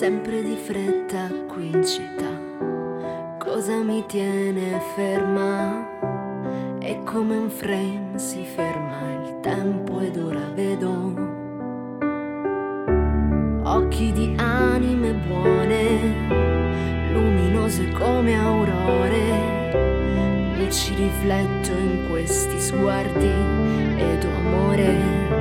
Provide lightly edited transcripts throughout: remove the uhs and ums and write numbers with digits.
sempre di fretta qui in città. Cosa mi tiene ferma? È come un frame, si ferma il tempo ed ora vedo occhi di anime buone, luminose come aurore. Mi ci rifletto in questi sguardi ed ho amore.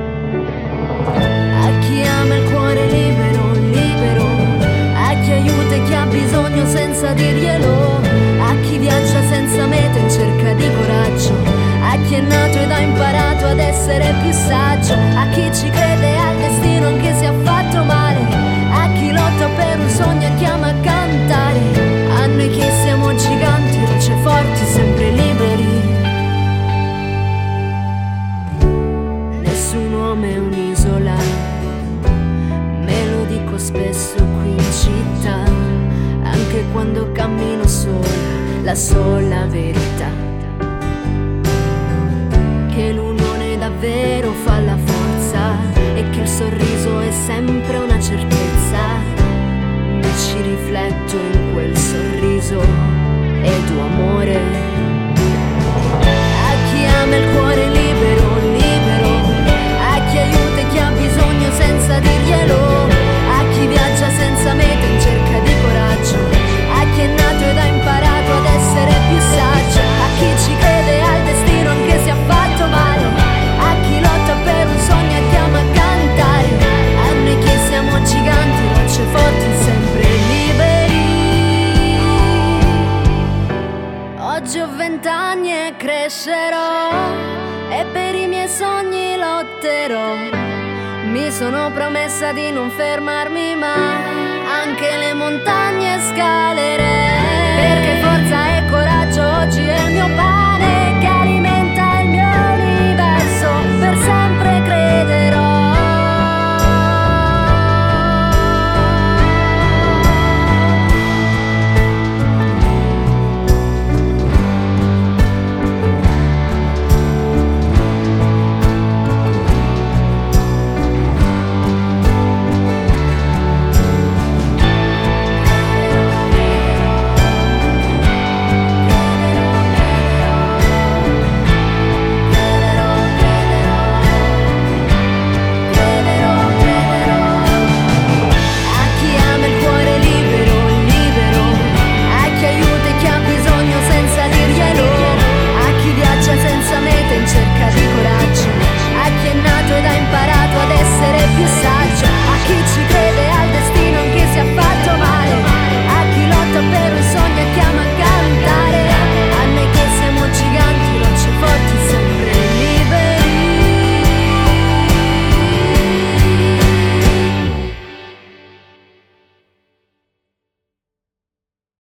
A chi ama il cuore libero, libero, a chi aiuta e chi ha bisogno senza dirglielo, a chi viaggia senza meta in cerca di coraggio, a chi è nato ed ha imparato ad essere più saggio, a chi ci crede al destino anche se ha fatto male, a chi lotta per un sogno e chiama a cantare, a noi che siamo giganti, rocce forti, sempre liberi. Nessun uomo è un'isola, me lo dico spesso qui in città, anche quando cammino sola, la sola verità, che l'unione davvero fa la forza e che il sorriso è sempre una certezza. Mi ci rifletto in quel sorriso ed ho amore. A chi ama il cuore libero, libero, a chi aiuta e chi ha bisogno senza dirglielo, a chi viaggia senza meta in cerca di coraggio, a chi è nato ed ha imparato ad essere più saggio, a chi ci crede al destino anche se ha fatto male, a chi lotta per un sogno e chiama a cantare, a noi che siamo giganti, rocce forti, sempre liberi. Oggi ho 20 anni e crescerò e per i miei sogni lotterò. Mi sono promessa di non fermarmi mai.